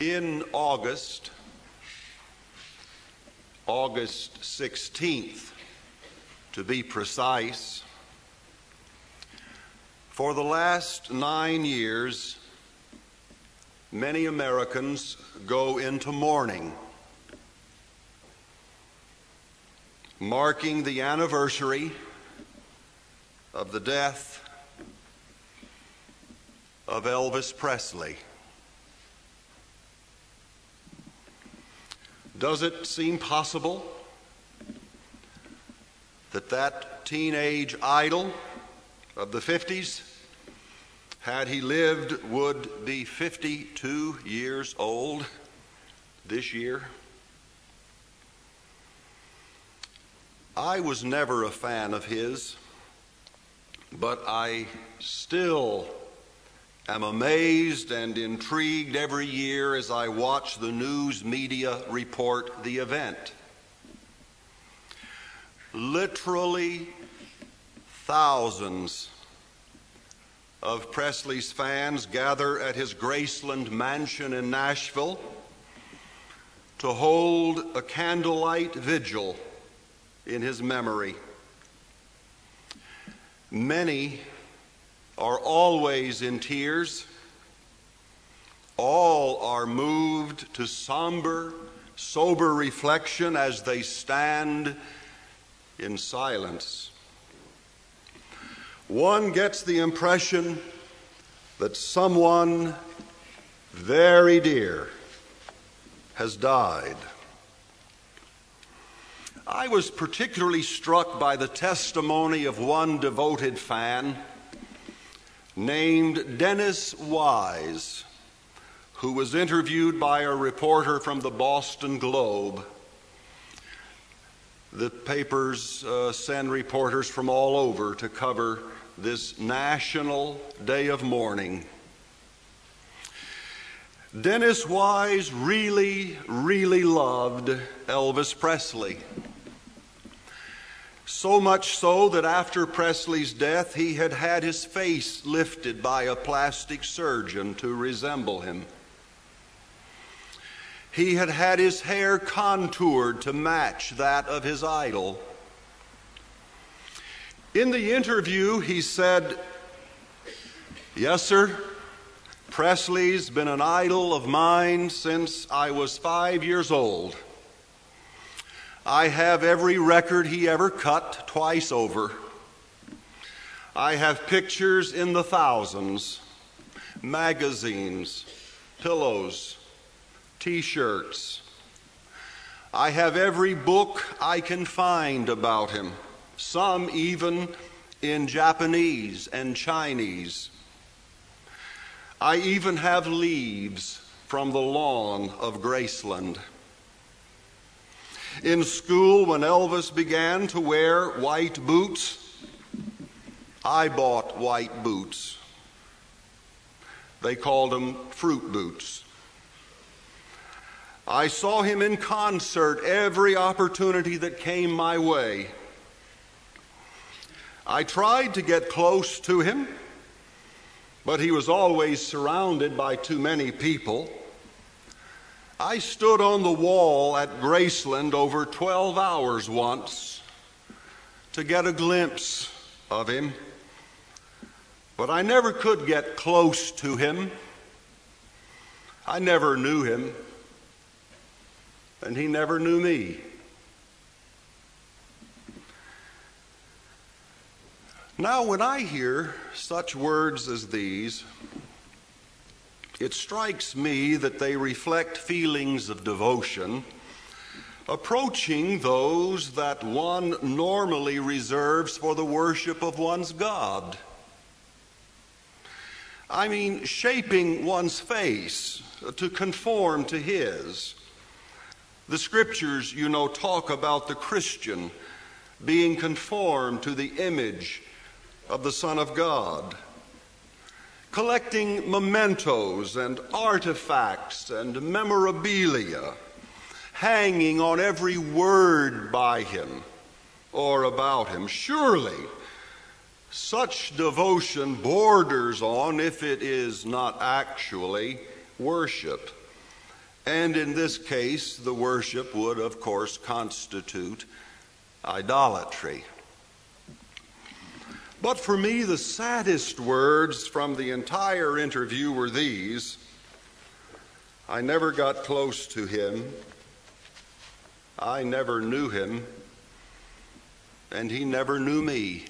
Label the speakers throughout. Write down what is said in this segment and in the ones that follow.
Speaker 1: In August 16th, to be precise, for the last 9 years, many Americans go into mourning, marking the anniversary of the death of Elvis Presley. Does it seem possible that that teenage idol of the 50s, had he lived, would be 52 years old this year? I was never a fan of his, but I still am amazed and intrigued every year as I watch the news media report the event. Literally thousands of Presley's fans gather at his Graceland mansion in Nashville to hold a candlelight vigil in his memory. Many are always in tears. All are moved to sober reflection as they stand in silence. One gets the impression that someone very dear has died. I was particularly struck by the testimony of one devoted fan named Dennis Wise, who was interviewed by a reporter from the Boston Globe. The papers send reporters from all over to cover this national day of mourning. Dennis Wise really loved Elvis Presley. So much so that after Presley's death, he had had his face lifted by a plastic surgeon to resemble him. He had had his hair contoured to match that of his idol. In the interview, he said, "Yes, sir, Presley's been an idol of mine since I was 5 years old. I have every record he ever cut twice over. I have pictures in the thousands, magazines, pillows, T-shirts. I have every book I can find about him, some even in Japanese and Chinese. I even have leaves from the lawn of Graceland. In school, when Elvis began to wear white boots, I bought white boots. They called them fruit boots. I saw him in concert every opportunity that came my way. I tried to get close to him, but he was always surrounded by too many people. I stood on the wall at Graceland over 12 hours once to get a glimpse of him, but I never could get close to him. I never knew him, and he never knew me. Now, when I hear such words as these, it strikes me that they reflect feelings of devotion approaching those that one normally reserves for the worship of one's God. I mean, shaping one's face to conform to His. The scriptures, you know, talk about the Christian being conformed to the image of the Son of God. Collecting mementos and artifacts and memorabilia, hanging on every word by him or about him. Surely, such devotion borders on, if it is not actually, worship. And in this case, the worship would, of course, constitute idolatry. But for me, the saddest words from the entire interview were these: I never got close to him, I never knew him, and he never knew me.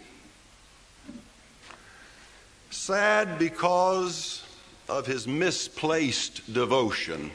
Speaker 1: Sad because of his misplaced devotion.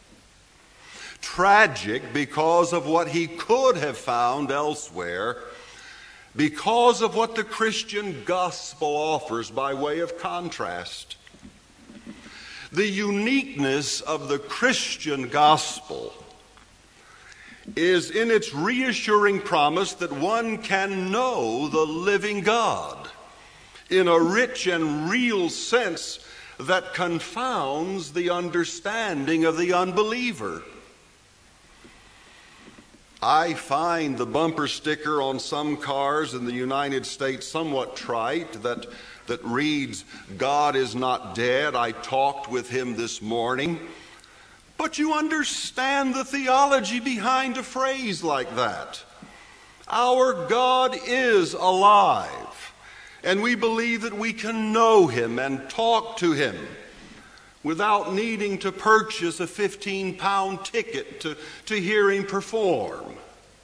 Speaker 1: Tragic because of what he could have found elsewhere, because of what the Christian gospel offers by way of contrast. The uniqueness of the Christian gospel is in its reassuring promise that one can know the living God in a rich and real sense that confounds the understanding of the unbeliever. I find the bumper sticker on some cars in the United States somewhat trite that reads, "God is not dead, I talked with him this morning." But you understand the theology behind a phrase like that. Our God is alive, and we believe that we can know him and talk to him without needing to purchase a 15-pound ticket to hear him perform.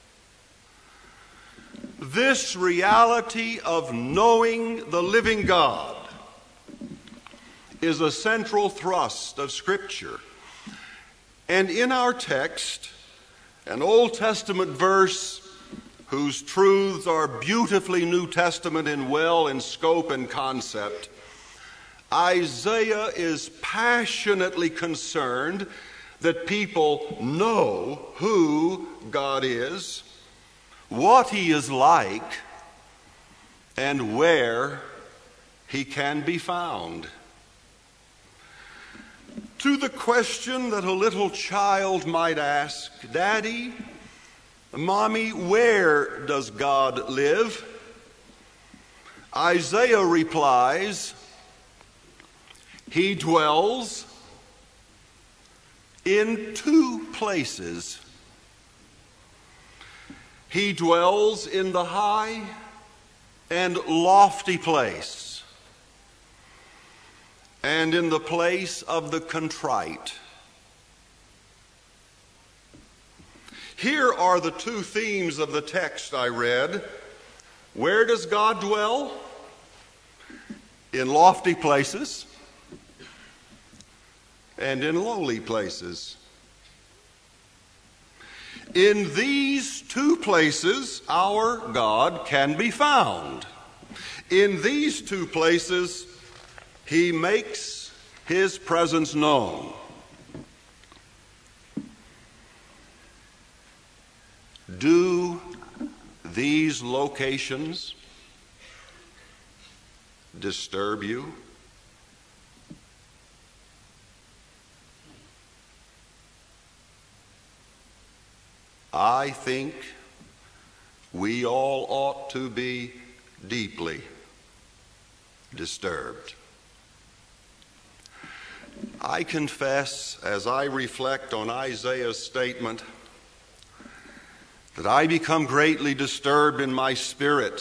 Speaker 1: This reality of knowing the living God is a central thrust of Scripture. And in our text, an Old Testament verse whose truths are beautifully New Testament in scope and concept, Isaiah is passionately concerned that people know who God is, what he is like, and where he can be found. To the question that a little child might ask, "Daddy, Mommy, where does God live?" Isaiah replies, "He dwells in two places. He dwells in the high and lofty place, and in the place of the contrite." Here are the two themes of the text I read. Where does God dwell? In lofty places and in lowly places. In these two places, our God can be found. In these two places, he makes his presence known. Do these locations disturb you? I think we all ought to be deeply disturbed. I confess, as I reflect on Isaiah's statement, that I become greatly disturbed in my spirit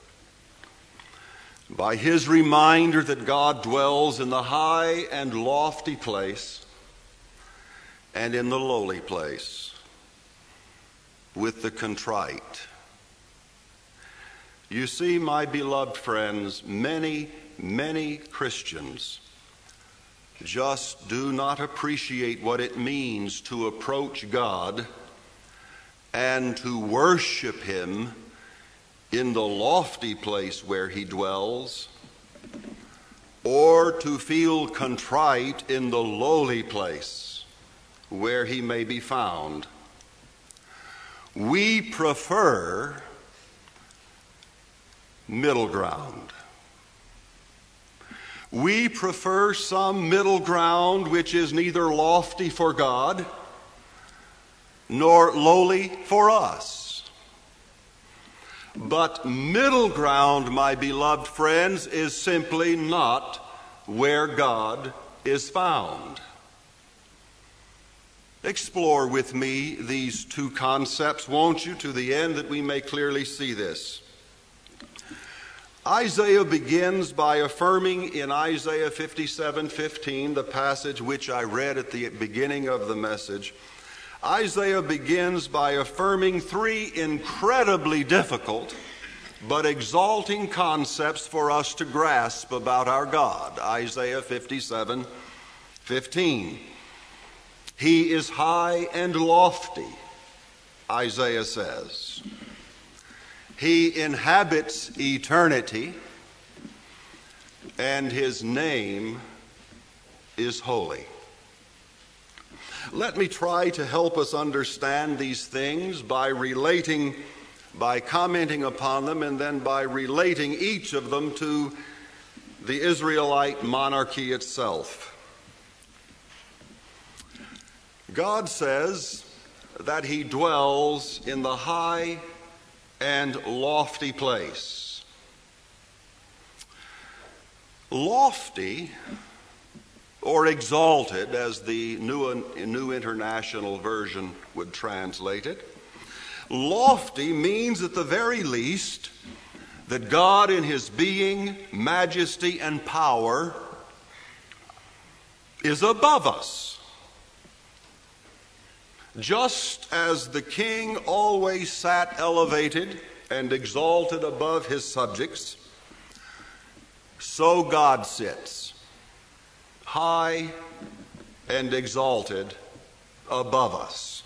Speaker 1: by his reminder that God dwells in the high and lofty place and in the lowly place with the contrite. You see, my beloved friends, many Christians just do not appreciate what it means to approach God and to worship him in the lofty place where he dwells, or to feel contrite in the lowly place where he may be found. We prefer middle ground. We prefer some middle ground which is neither lofty for God nor lowly for us. But middle ground, my beloved friends, is simply not where God is found. Explore with me these two concepts, won't you, to the end that we may clearly see this. Isaiah begins by affirming in Isaiah 57:15, the passage which I read at the beginning of the message. Isaiah begins by affirming three incredibly difficult but exalting concepts for us to grasp about our God. Isaiah 57:15. He is high and lofty, Isaiah says. He inhabits eternity, and his name is holy. Let me try to help us understand these things by commenting upon them, and then by relating each of them to the Israelite monarchy itself. God says that he dwells in the high and lofty place. Lofty, or exalted, as the New International Version would translate it, lofty means at the very least that God in his being, majesty, and power is above us. Just as the king always sat elevated and exalted above his subjects, so God sits high and exalted above us.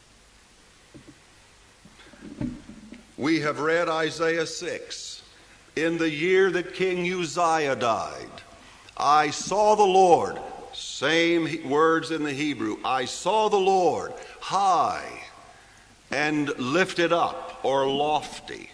Speaker 1: We have read Isaiah 6. In the year that King Uzziah died, I saw the Lord, same words in the Hebrew, I saw the Lord high and lifted up, or lofty.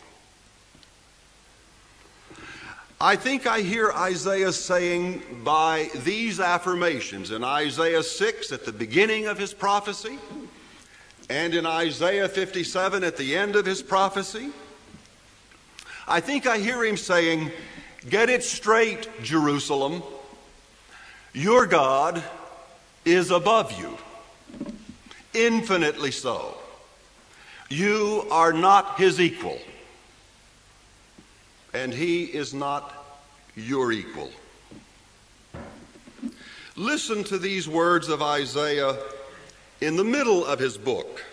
Speaker 1: I think I hear Isaiah saying by these affirmations in Isaiah 6 at the beginning of his prophecy, and in Isaiah 57 at the end of his prophecy, I think I hear him saying, get it straight, Jerusalem. Your God is above you, infinitely so. You are not his equal, and he is not your equal. Listen to these words of Isaiah in the middle of his book.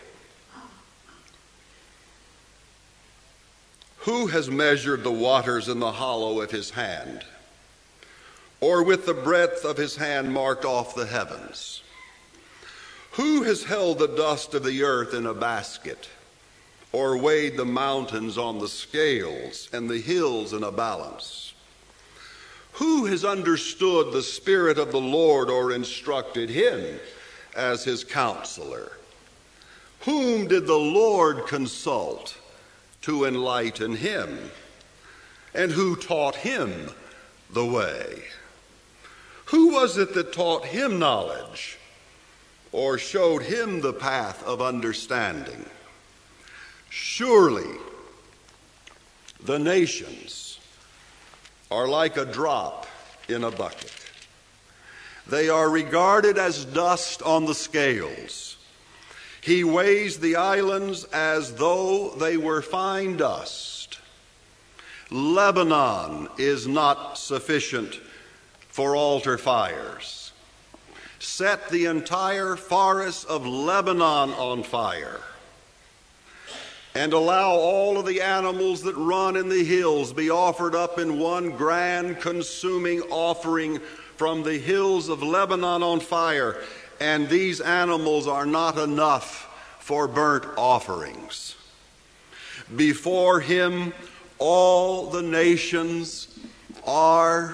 Speaker 1: Who has measured the waters in the hollow of his hand, or with the breadth of his hand marked off the heavens? Who has held the dust of the earth in a basket, or weighed the mountains on the scales and the hills in a balance? Who has understood the Spirit of the Lord, or instructed him as his counselor? Whom did the Lord consult to enlighten him? And who taught him the way? Who was it that taught him knowledge, or showed him the path of understanding? Surely the nations are like a drop in a bucket. They are regarded as dust on the scales. He weighs the islands as though they were fine dust. Lebanon is not sufficient for altar fires. Set the entire forest of Lebanon on fire, and allow all of the animals that run in the hills be offered up in one grand consuming offering from the hills of Lebanon on fire, and these animals are not enough for burnt offerings. Before him all the nations are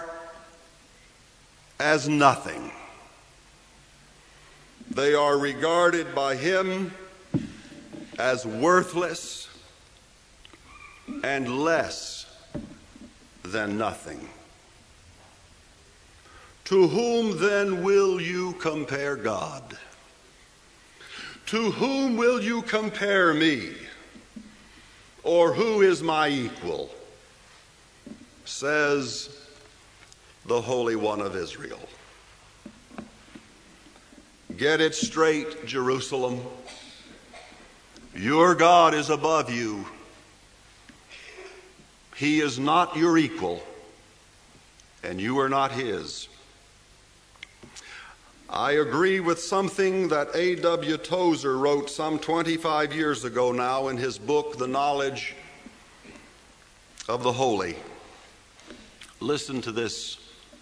Speaker 1: as nothing. They are regarded by him as worthless and less than nothing. To whom then will you compare God? To whom will you compare me? Or who is my equal? Says the Holy One of Israel. Get it straight, Jerusalem. Your God is above you. He is not your equal, and you are not his. I agree with something that A.W. Tozer wrote some 25 years ago now in his book, The Knowledge of the Holy. Listen to this.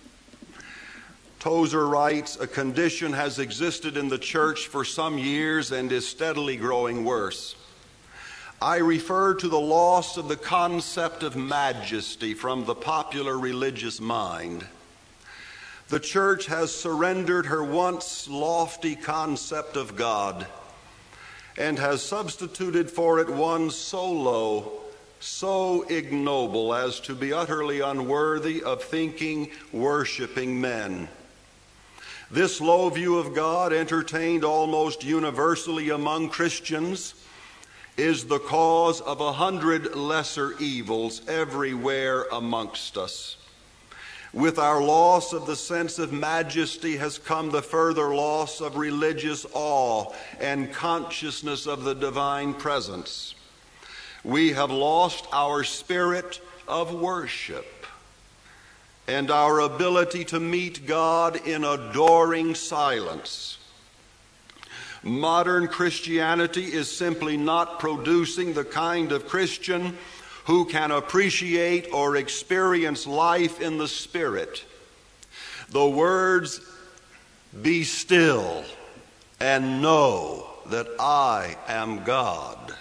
Speaker 1: Tozer writes, "A condition has existed in the church for some years and is steadily growing worse. I refer to the loss of the concept of majesty from the popular religious mind. The church has surrendered her once lofty concept of God and has substituted for it one so low, so ignoble as to be utterly unworthy of thinking, worshiping men. This low view of God, entertained almost universally among Christians, is the cause of 100 lesser evils everywhere amongst us. With our loss of the sense of majesty has come the further loss of religious awe and consciousness of the divine presence. We have lost our spirit of worship and our ability to meet God in adoring silence. Modern Christianity is simply not producing the kind of Christian who can appreciate or experience life in the Spirit. The words, 'Be still and know that I am God,'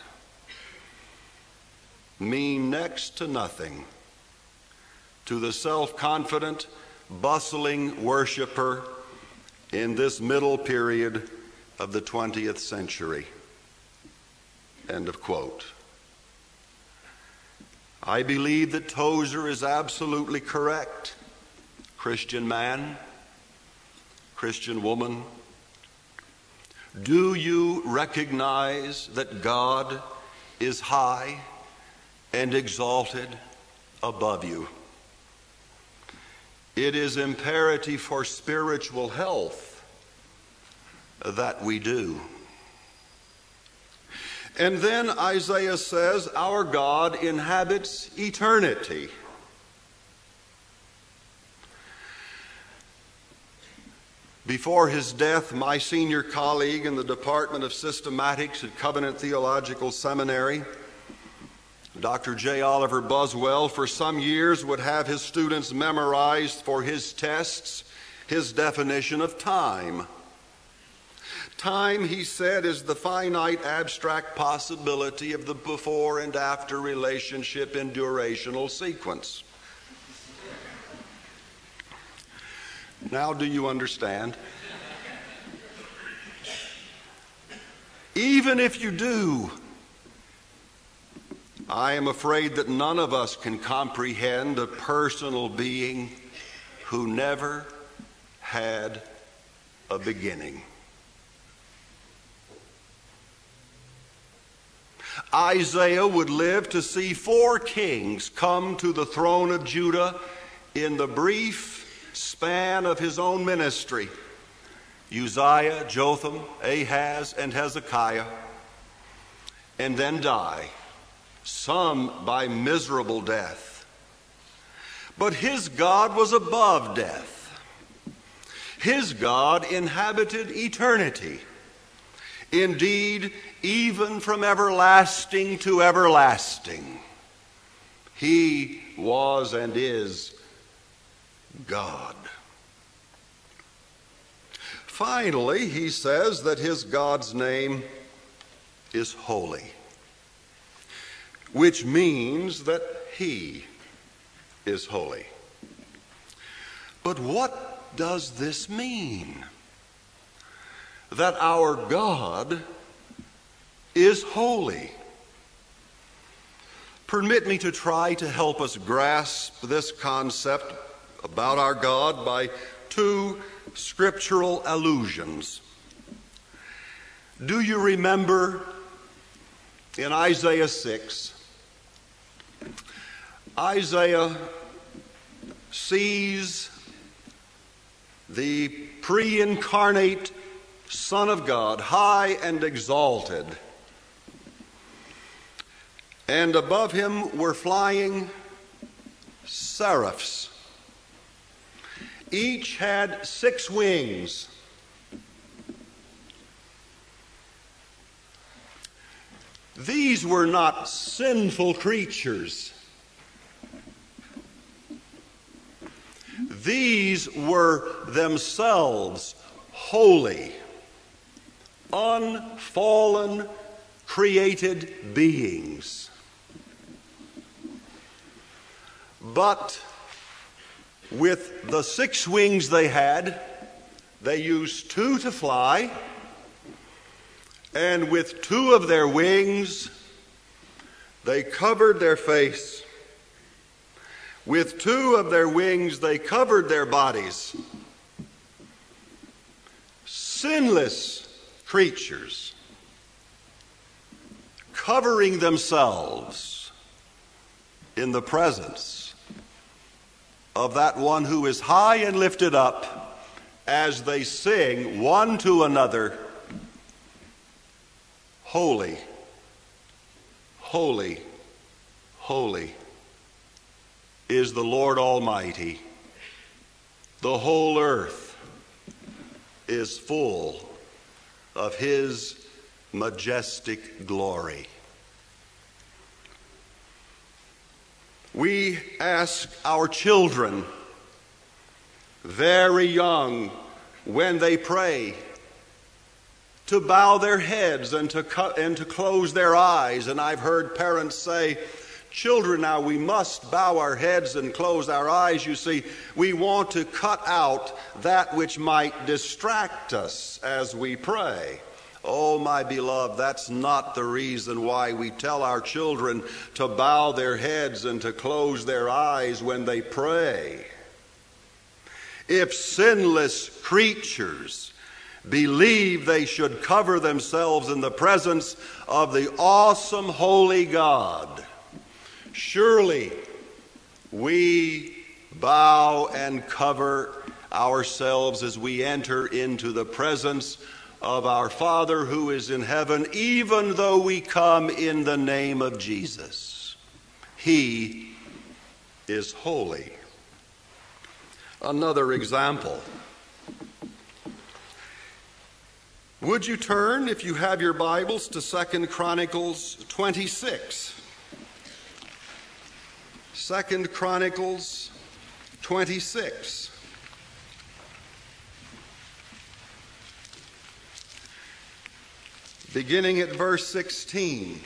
Speaker 1: mean next to nothing to the self-confident, bustling worshiper in this middle period of the 20th century." End of quote. I believe that Tozer is absolutely correct. Christian man, Christian woman, do you recognize that God is high and exalted above you? It is imperative for spiritual health that we do. And then Isaiah says, our God inhabits eternity. Before his death, my senior colleague in the Department of Systematics at Covenant Theological Seminary, Dr. J. Oliver Buswell, for some years would have his students memorize for his tests his definition of time. Time, he said, is the finite abstract possibility of the before and after relationship in durational sequence. Now, do you understand? Even if you do, I am afraid that none of us can comprehend a personal being who never had a beginning. Isaiah would live to see 4 kings come to the throne of Judah in the brief span of his own ministry: Uzziah, Jotham, Ahaz, and Hezekiah, and then die, some by miserable death. But his God was above death. His God inhabited eternity. Indeed, even from everlasting to everlasting, he was and is God. Finally, he says that his God's name is holy, which means that he is holy. But what does this mean? That our God is holy. Permit me to try to help us grasp this concept about our God by 2 scriptural allusions. Do you remember in Isaiah 6, Isaiah sees the pre-incarnate Son of God, high and exalted. And above him were flying seraphs. Each had 6 wings. These were not sinful creatures. These were themselves holy, unfallen, created beings. But with the 6 wings they had, they used 2 to fly, and with 2 of their wings, they covered their face. With 2 of their wings, they covered their bodies. Sinless creatures, covering themselves in the presence of that one who is high and lifted up, as they sing one to another, "Holy, holy, holy is the Lord Almighty. The whole earth is full of his majestic glory." We ask our children, very young, when they pray, to bow their heads and to close their eyes. And I've heard parents say, "Children, now we must bow our heads and close our eyes. You see, we want to cut out that which might distract us as we pray." Oh, my beloved, that's not the reason why we tell our children to bow their heads and to close their eyes when they pray. If sinless creatures believe they should cover themselves in the presence of the awesome, holy God, surely we bow and cover ourselves as we enter into the presence of our Father who is in heaven, even though we come in the name of Jesus. He is holy. Another example. Would you turn, if you have your Bibles, to 2 Chronicles 26. 2 Chronicles 26. Beginning at verse 16.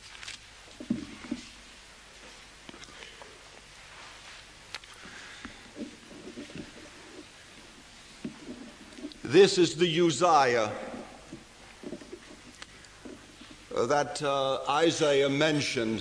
Speaker 1: This is the Uzziah that Isaiah mentioned,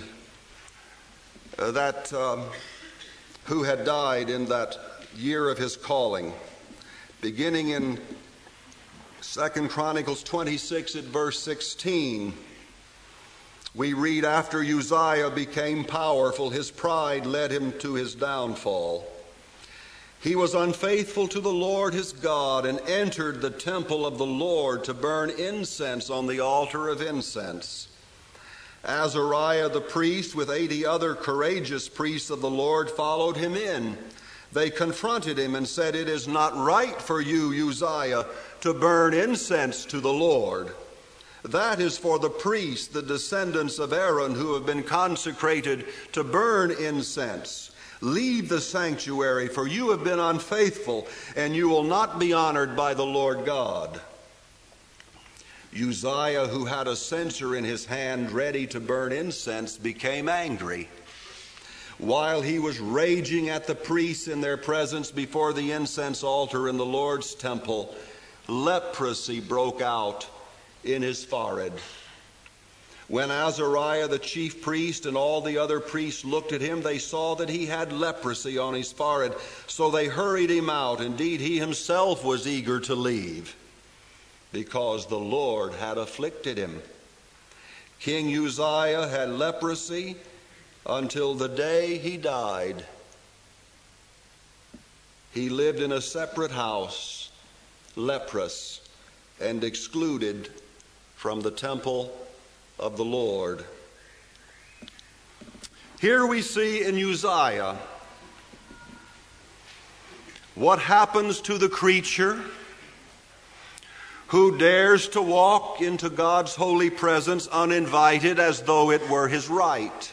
Speaker 1: who had died in that year of his calling. Beginning in 2 Chronicles 26 at verse 16, we read, "After Uzziah became powerful, his pride led him to his downfall. He was unfaithful to the Lord his God and entered the temple of the Lord to burn incense on the altar of incense. Azariah the priest with 80 other courageous priests of the Lord followed him in. They confronted him and said, 'It is not right for you, Uzziah, to burn incense to the Lord. That is for the priests, the descendants of Aaron, who have been consecrated to burn incense. Leave the sanctuary, for you have been unfaithful, and you will not be honored by the Lord God.' Uzziah, who had a censer in his hand ready to burn incense, became angry. While he was raging at the priests in their presence before the incense altar in the Lord's temple, leprosy broke out in his forehead. When Azariah the chief priest and all the other priests looked at him, they saw that he had leprosy on his forehead. So they hurried him out. Indeed, he himself was eager to leave, because the Lord had afflicted him. King Uzziah had leprosy until the day he died. He lived in a separate house, leprous, and excluded from the temple of the Lord. Here we see in Uzziah what happens to the creature who dares to walk into God's holy presence uninvited as though it were his right.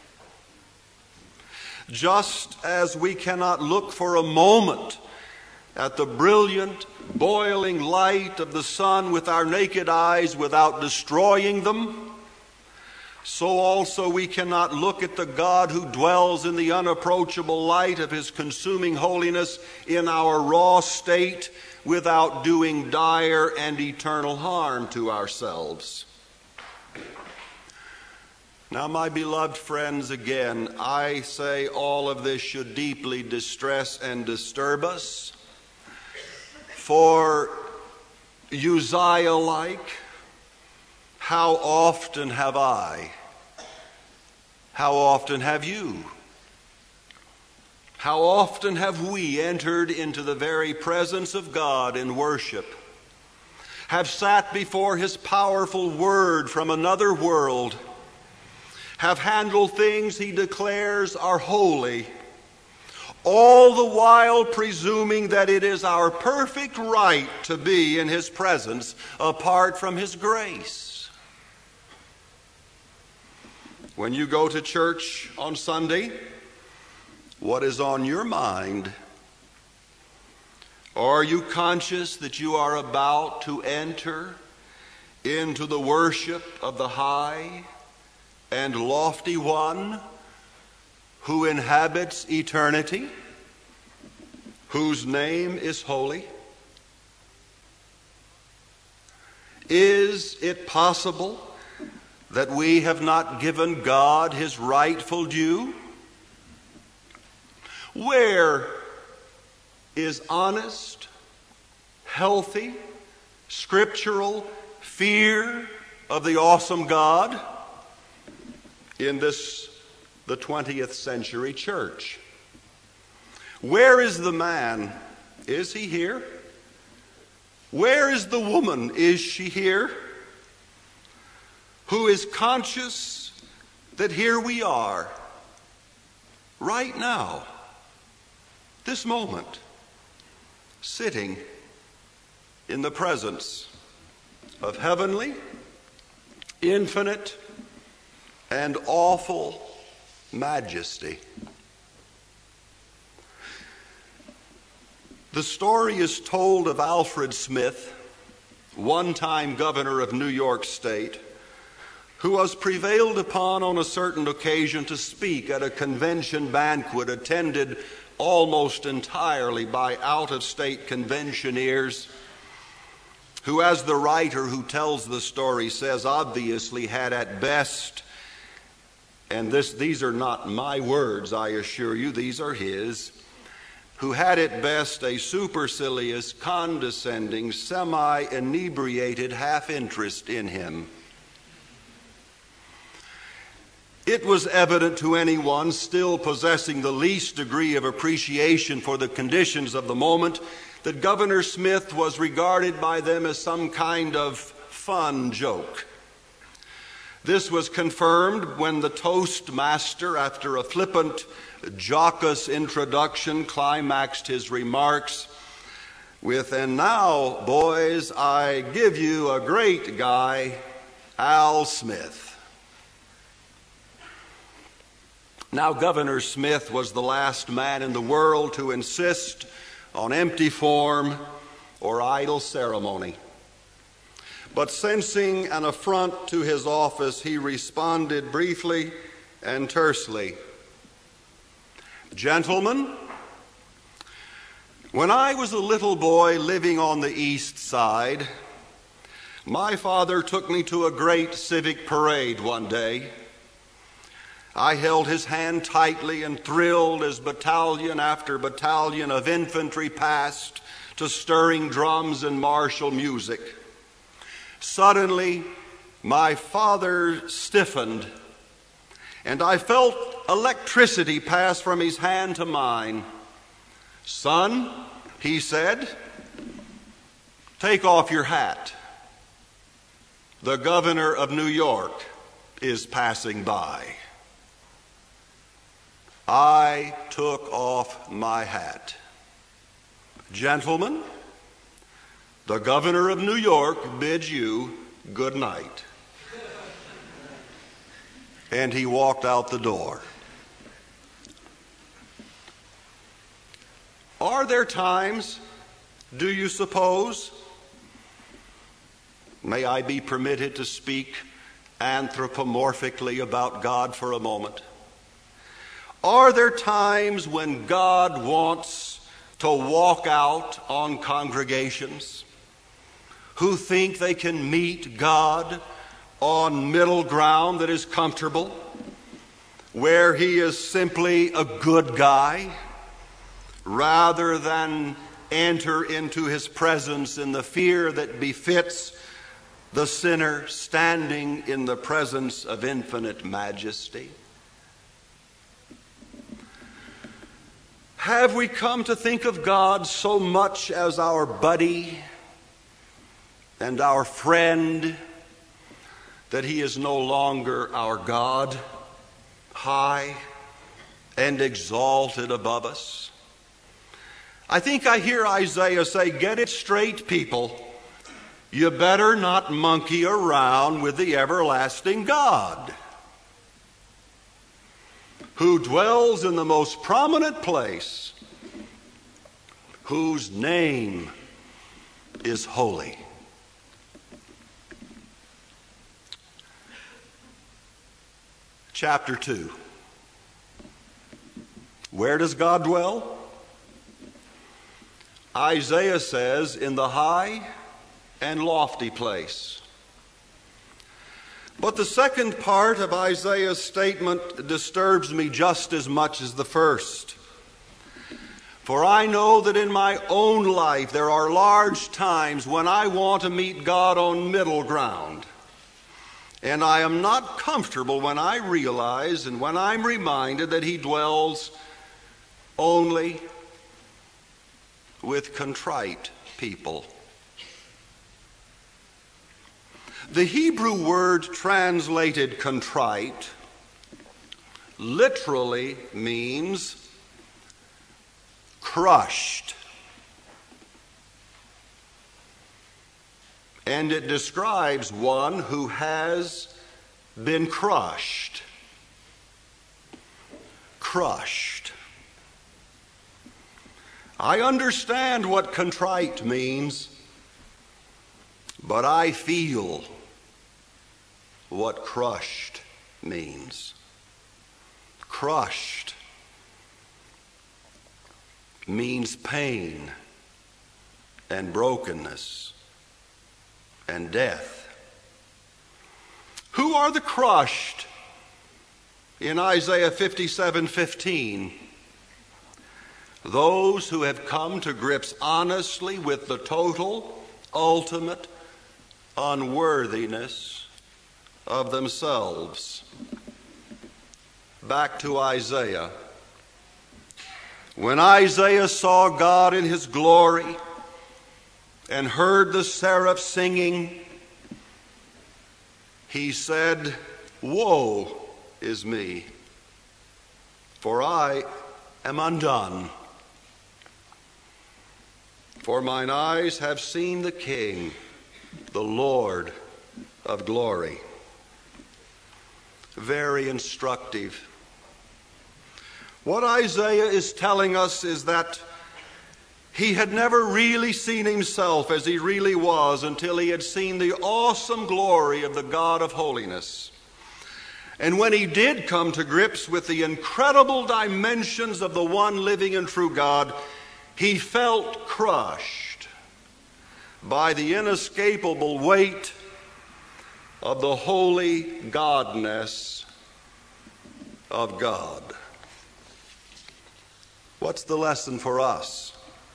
Speaker 1: Just as we cannot look for a moment at the brilliant, boiling light of the sun with our naked eyes without destroying them, so also we cannot look at the God who dwells in the unapproachable light of his consuming holiness in our raw state without doing dire and eternal harm to ourselves. Now, my beloved friends, again, I say all of this should deeply distress and disturb us. For Uzziah-like, how often have I? How often have you? How often have we entered into the very presence of God in worship, have sat before his powerful word from another world, have handled things he declares are holy, all the while presuming that it is our perfect right to be in his presence apart from his grace. When you go to church on Sunday, what is on your mind? Are you conscious that you are about to enter into the worship of the high and lofty one who inhabits eternity, whose name is holy? Is it possible that we have not given God his rightful due? Where is honest, healthy, scriptural fear of the awesome God in this, the 20th century church? Where is the man? Is he here? Where is the woman? Is she here? Who is conscious that here we are, right now, this moment, sitting in the presence of heavenly, infinite, and awful majesty. The story is told of Alfred Smith, one-time governor of New York State, who was prevailed upon on a certain occasion to speak at a convention banquet attended almost entirely by out-of-state conventioneers, who, as the writer who tells the story says, obviously had at best, and these are not my words, I assure you, these are his, who had at best a supercilious, condescending, semi-inebriated half-interest in him. It was evident to anyone still possessing the least degree of appreciation for the conditions of the moment that Governor Smith was regarded by them as some kind of fun joke. This was confirmed when the toastmaster, after a flippant, jocose introduction, climaxed his remarks with, "And now, boys, I give you a great guy, Al Smith." Now, Governor Smith was the last man in the world to insist on empty form or idle ceremony. But sensing an affront to his office, he responded briefly and tersely, "Gentlemen, when I was a little boy living on the East Side, my father took me to a great civic parade one day. I held his hand tightly and thrilled as battalion after battalion of infantry passed to stirring drums and martial music. Suddenly, my father stiffened, and I felt electricity pass from his hand to mine. 'Son,' he said, Take off your hat. The governor of New York is passing by. I took off my hat. Gentlemen, the governor of New York bids you good night. And he walked out the door. Are there times, do you suppose? May I be permitted to speak anthropomorphically about God for a moment? Are there times when God wants to walk out on congregations who think they can meet God on middle ground that is comfortable, where he is simply a good guy, rather than enter into his presence in the fear that befits the sinner standing in the presence of infinite majesty? Have we come to think of God so much as our buddy and our friend that he is no longer our God, high and exalted above us? I think I hear Isaiah say, "Get it straight, people. You better not monkey around with the everlasting God, who dwells in the most prominent place, whose name is holy." Chapter 2. Where does God dwell? Isaiah says, in the high and lofty place. But the second part of Isaiah's statement disturbs me just as much as the first. For I know that in my own life there are large times when I want to meet God on middle ground. And I am not comfortable when I realize and when I'm reminded that he dwells only with contrite people. The Hebrew word translated contrite literally means crushed. And it describes one who has been crushed. Crushed. I understand what contrite means, but I feel what crushed means. Crushed means pain and brokenness and death. Who are the crushed in Isaiah 57:15? Those who have come to grips honestly with the total, ultimate unworthiness of themselves. Back to Isaiah. When Isaiah saw God in his glory and heard the seraphs singing, he said, "Woe is me, for I am undone. For mine eyes have seen the King, the Lord of glory." Very instructive. What Isaiah is telling us is that he had never really seen himself as he really was until he had seen the awesome glory of the God of holiness. And when he did come to grips with the incredible dimensions of the one living and true God, he felt crushed by the inescapable weight of the holy godness of God. What's the lesson for us?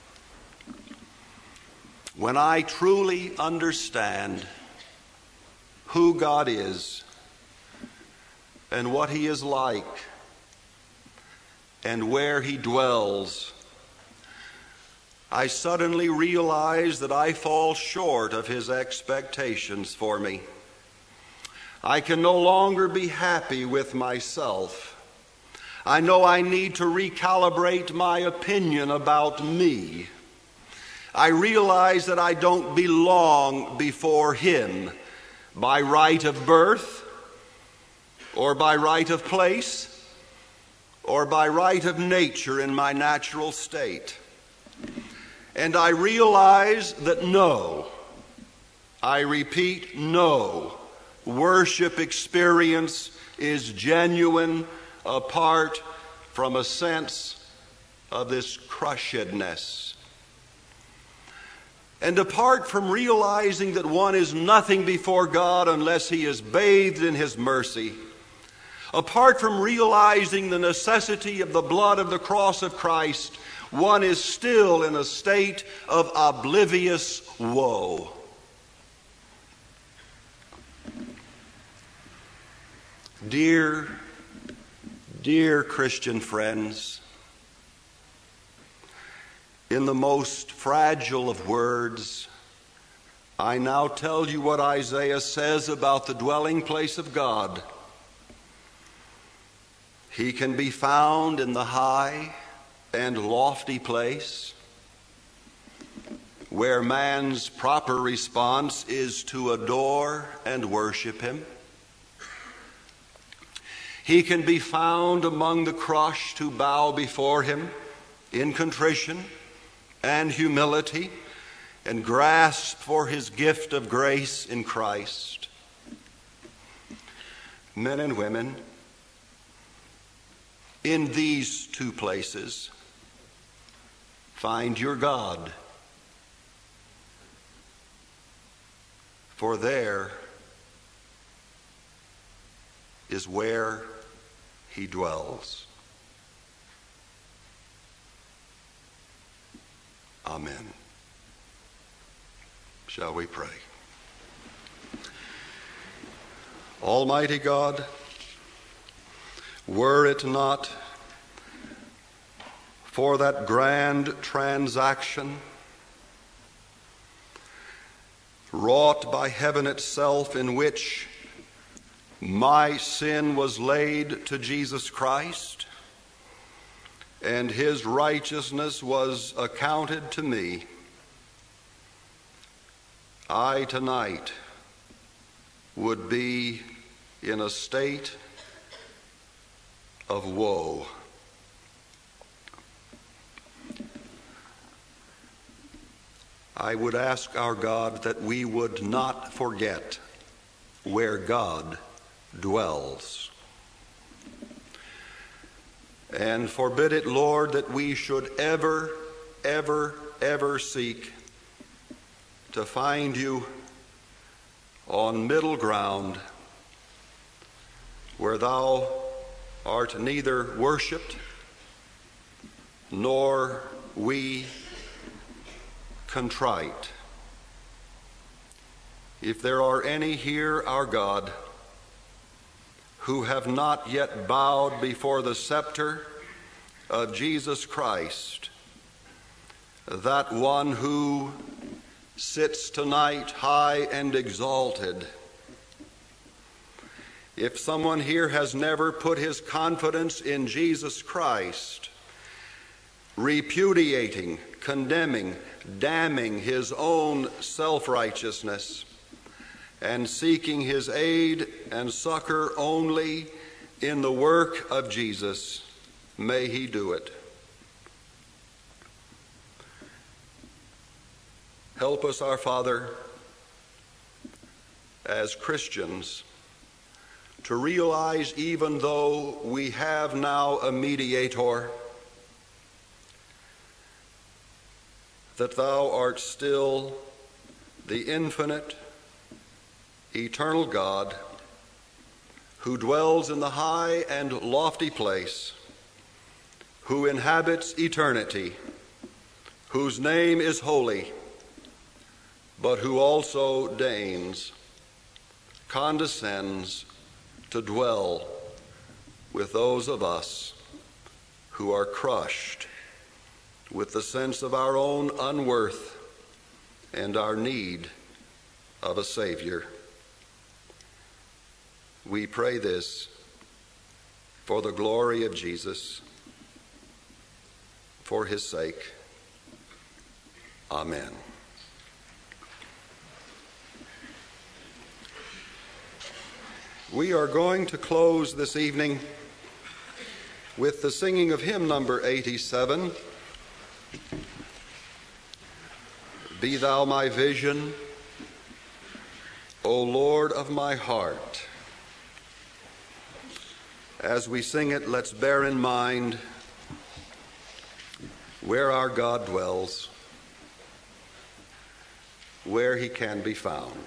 Speaker 1: When I truly understand who God is and what he is like and where he dwells, I suddenly realize that I fall short of his expectations for me. I can no longer be happy with myself. I know I need to recalibrate my opinion about me. I realize that I don't belong before him by right of birth, or by right of place, or by right of nature in my natural state. And I realize that no, I repeat, no, worship experience is genuine apart from a sense of this crushedness. And apart from realizing that one is nothing before God unless he is bathed in his mercy, apart from realizing the necessity of the blood of the cross of Christ, one is still in a state of oblivious woe. Dear Christian friends, in the most fragile of words, I now tell you what Isaiah says about the dwelling place of God. He can be found in the high and lofty place, where man's proper response is to adore and worship him. He can be found among the crushed who bow before him in contrition and humility and grasp for his gift of grace in Christ. Men and women, in these two places, find your God, for there is where he dwells. Amen. Shall we pray? Almighty God, were it not for that grand transaction wrought by heaven itself, in which my sin was laid to Jesus Christ, and his righteousness was accounted to me, I tonight would be in a state of woe. I would ask our God that we would not forget where God dwells. And forbid it, Lord, that we should ever seek to find you on middle ground, where thou art neither worshipped nor we contrite. If there are any here, our God, who have not yet bowed before the scepter of Jesus Christ, that one who sits tonight high and exalted, if someone here has never put his confidence in Jesus Christ, repudiating, condemning, damning his own self-righteousness, and seeking his aid and succor only in the work of Jesus, may he do it. Help us, our Father, as Christians, to realize, even though we have now a mediator, that thou art still the infinite, eternal God, who dwells in the high and lofty place, who inhabits eternity, whose name is holy, but who also deigns, condescends to dwell with those of us who are crushed with the sense of our own unworth and our need of a Savior. We pray this for the glory of Jesus, for his sake. Amen. We are going to close this evening with the singing of hymn number 87, Be Thou My Vision, O Lord of my heart. As we sing it, let's bear in mind where our God dwells, where he can be found.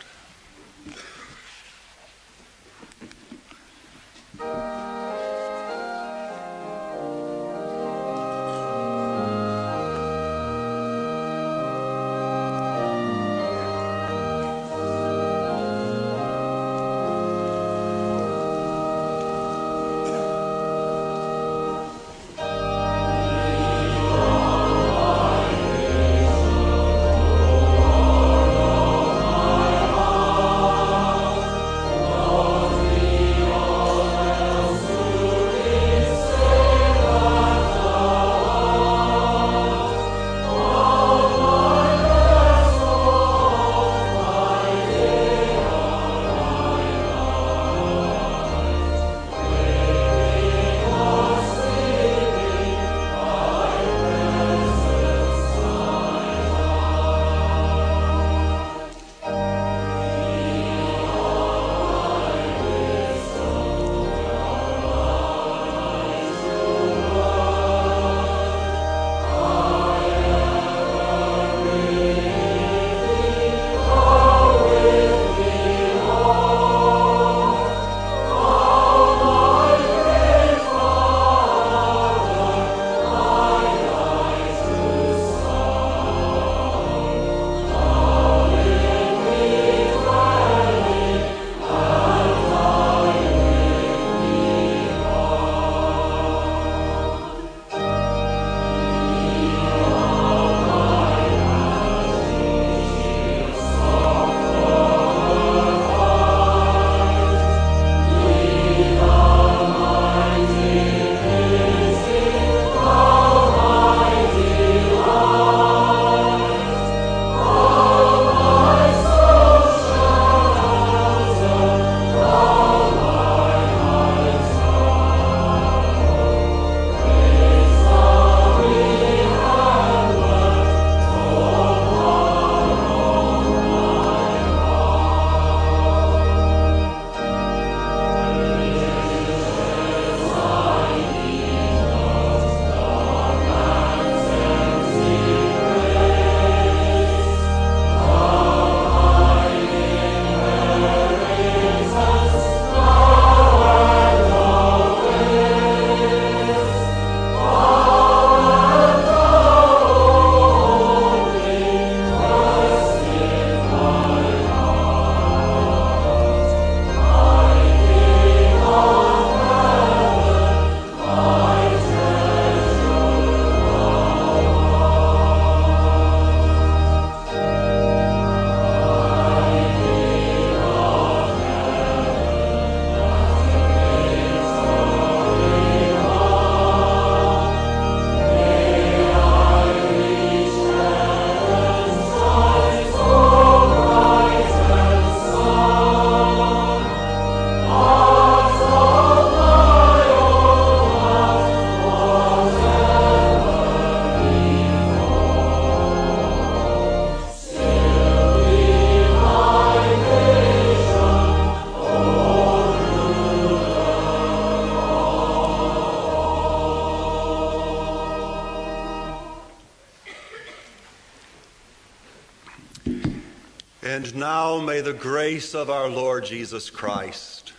Speaker 1: And now may the grace of our Lord Jesus Christ,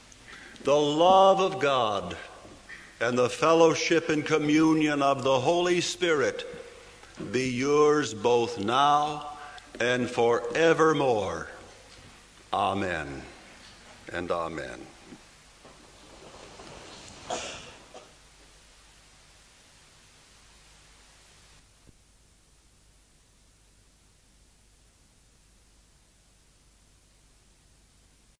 Speaker 1: the love of God, and the fellowship and communion of the Holy Spirit be yours both now and forevermore. Amen and amen.